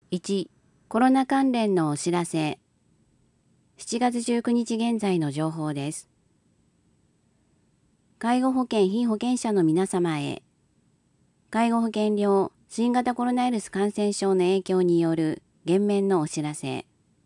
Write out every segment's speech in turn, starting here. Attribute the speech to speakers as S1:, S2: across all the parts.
S1: 1、コロナ関連のお知らせ。7月19日現在の情報です。介護保険被保険者の皆様へ、介護保険料新型コロナウイルス感染症の影響による減免のお知らせ。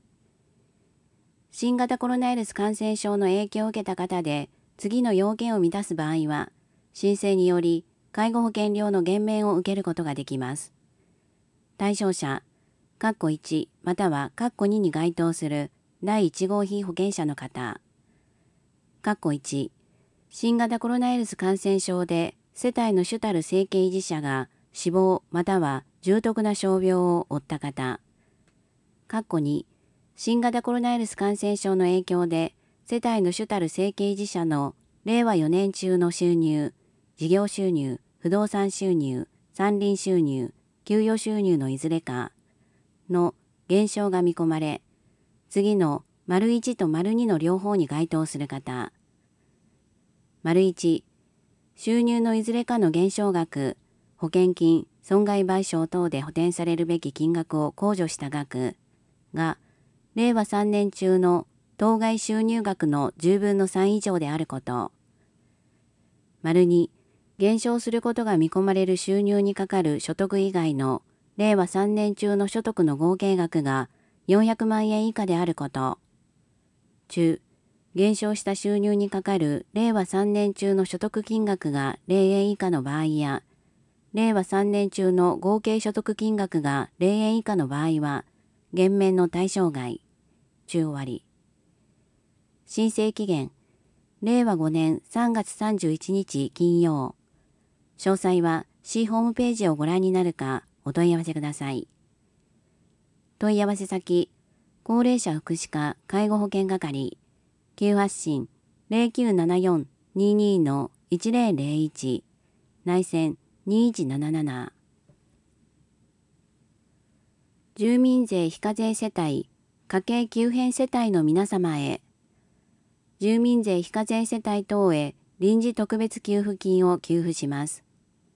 S1: 新型コロナウイルス感染症の影響を受けた方で、次の要件を満たす場合は、申請により介護保険料の減免を受けることができます。対象者、括弧1または括弧2に該当する第1号被保険者の方。括弧1、新型コロナウイルス感染症で世帯の主たる生計維持者が死亡または重篤な傷病を負った方。括弧2、新型コロナウイルス感染症の影響で世帯の主たる生計維持者の令和4年中の収入、事業収入、不動産収入、山林収入、給与収入のいずれかの減少が見込まれ、次の丸1と丸2の両方に該当する方。丸1、収入のいずれかの減少額、保険金、損害賠償等で補填されるべき金額を控除した額が、令和3年中の当該収入額の10分の3以上であること。丸2、減少することが見込まれる収入にかかる所得以外の令和3年中の所得の合計額が400万円以下であること。中、減少した収入にかかる令和3年中の所得金額が0円以下の場合や、令和3年中の合計所得金額が0円以下の場合は、減免の対象外。中終わり。申請期限、令和5年3月31日金曜。詳細は市ホームページをご覧になるかお問い合わせください。問い合わせ先、高齢者福祉課介護保険係、急発進 0974-22-1001 内線2177。住民税非課税世帯、家計急変世帯の皆様へ、住民税非課税世帯等へ臨時特別給付金を給付します。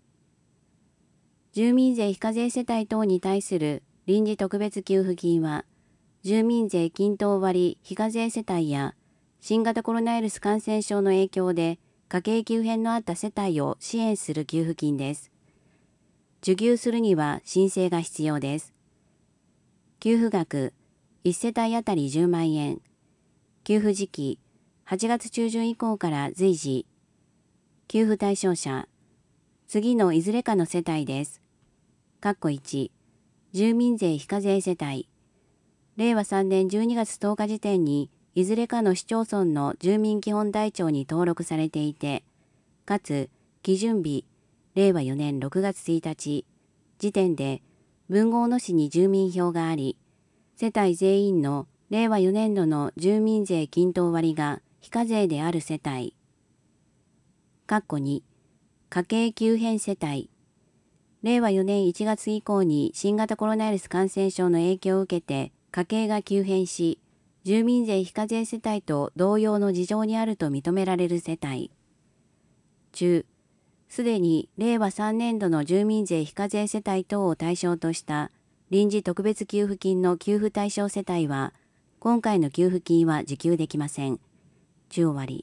S1: 住民税非課税世帯等に対する臨時特別給付金は、住民税均等割非課税世帯や新型コロナウイルス感染症の影響で家計急変のあった世帯を支援する給付金です。受給するには申請が必要です。給付額、1世帯あたり10万円。給付時期、8月中旬以降から随時。給付対象者、次のいずれかの世帯です。括弧1、住民税非課税世帯。令和3年12月10日時点にいずれかの市町村の住民基本台帳に登録されていて、かつ基準日、令和4年6月1日時点で豊後大野市に住民票があり、世帯全員の令和4年度の住民税均等割が非課税である世帯。括弧2、家計急変世帯。令和4年1月以降に新型コロナウイルス感染症の影響を受けて家計が急変し、住民税非課税世帯と同様の事情にあると認められる世帯。中、すでに令和3年度の住民税非課税世帯等を対象とした臨時特別給付金の給付対象世帯は、今回の給付金は受給できません。中終わり。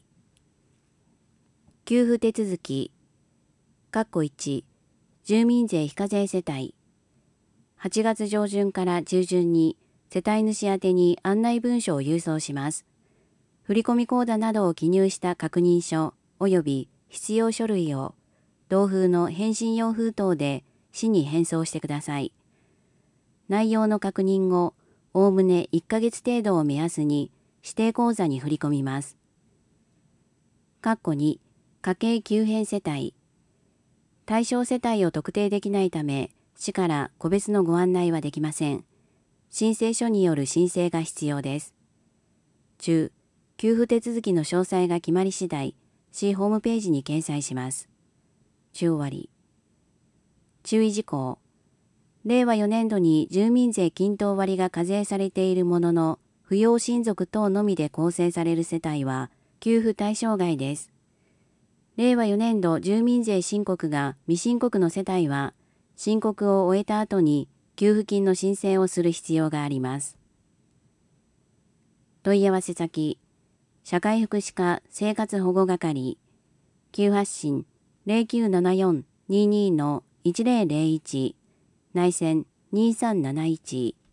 S1: 給付手続き。括弧1、住民税非課税世帯。8月上旬から中旬に世帯主宛てに案内文書を郵送します。振込口座などを記入した確認書及び必要書類を同封の返信用封筒で市に返送してください。内容の確認後、おおむね1ヶ月程度を目安に指定口座に振り込みます。括弧2、家計急変世帯。対象世帯を特定できないため、市から個別のご案内はできません。申請書による申請が必要です。中、給付手続きの詳細が決まり次第、市ホームページに掲載します。中終わり。注意事項。令和4年度に住民税均等割が課税されているものの、扶養親族等のみで構成される世帯は、給付対象外です。令和4年度住民税申告が未申告の世帯は、申告を終えた後に給付金の申請をする必要があります。問い合わせ先、社会福祉課生活保護係、急発進 0974-22-1001 内線2371